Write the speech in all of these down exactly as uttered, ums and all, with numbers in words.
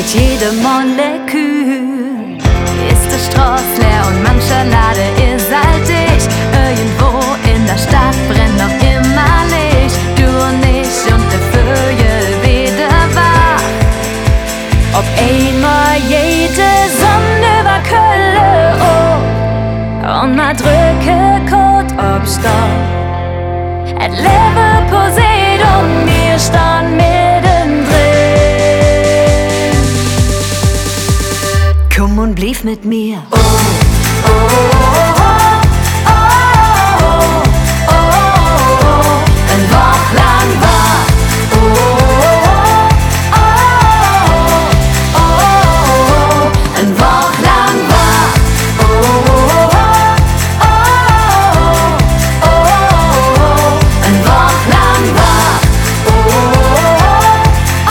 mit jedem Molekül ist die Straße leer und mancher Lade ist saltig. Irgendwo in der Stadt brennt noch immer Licht. Du und ich und der Vögel wieder wach. Ob einmal jede Sonne über Kölle oh, und mal drücke kurz ob Stopp. Et lebe Poseidon, wir stand mittendrin. Komm und blieb mit mir. Oh, oh, oh, oh, oh, oh, oh, oh. Ein Woch lang war. Oh, oh, oh, oh, oh. Ein Woch lang war. Oh, oh, oh, oh, oh. Ein Woch lang war. Oh, oh,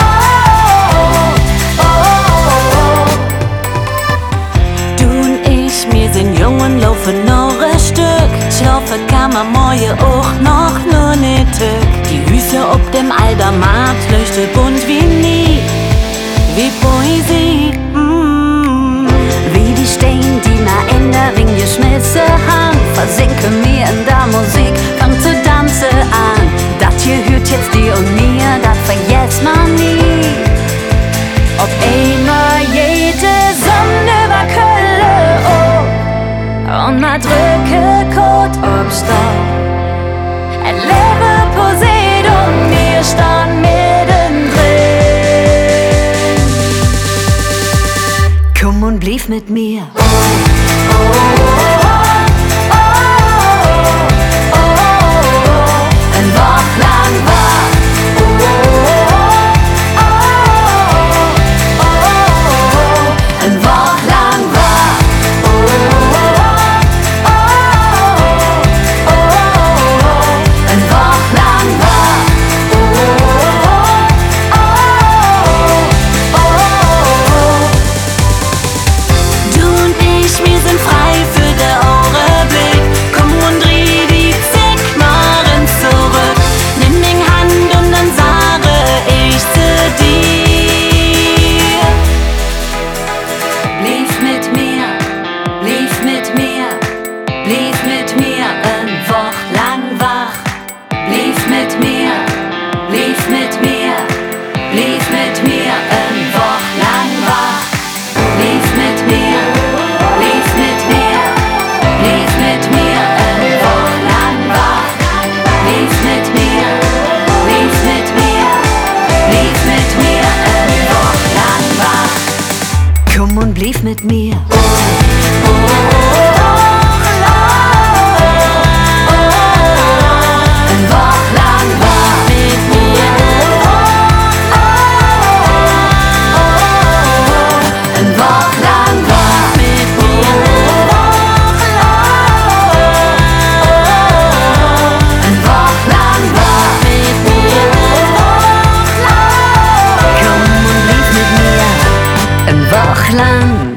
oh, oh. Du und ich, wir sind jung und laufen noch ein Stück. Ich hoffe, kann man morgen auch noch nur nicht tück. Die Hüse ob dem Aldermarkt leuchtet bunt wie nie, wie Poesie. Mm. Wie die Steine, die nach Ende Ring geschmissen haben, versinke mir in der Musik, fang zu tanzen an. Das hier hört jetzt dir und mir, das vergisst man nie. Ob einmal jede Sonne über Kölle oh, und mal drücke kurz ob Stopp. Et lebe Poseidon, wir stand mittendrin. Komm und blieb mit mir. Oh, oh, oh, oh, oh, oh, oh. Ein Woch lang war. Oh, oh, oh, oh. Ein Woch lang war. Oh, oh, oh, oh. Ein Woch lang war. Oh, oh, oh. Du und ich, wir sind frei für den Augenblick. Komm und dreh die Zickmaren zurück. Nimm mich Hand und dann sage ich zu dir. Lief mit mir, lief mit mir, lief mit mir ein Woch lang wach. Lief mit mir, lief mit mir, lief mit mir ein Woch lang wach. Lief mit mir, lief mit mir, lief mit mir ein Woch lang wach. Lief mit mir, lief mit mir, lief mit mir ein Woch lang wach. Komm und blieb mit mir. Oh, oh, oh, ein Woch lang war mit mir. Ein Woch lang war mit mir. Ein Woch lang war mit mir. Komm und blieb mit mir. Ein Woch lang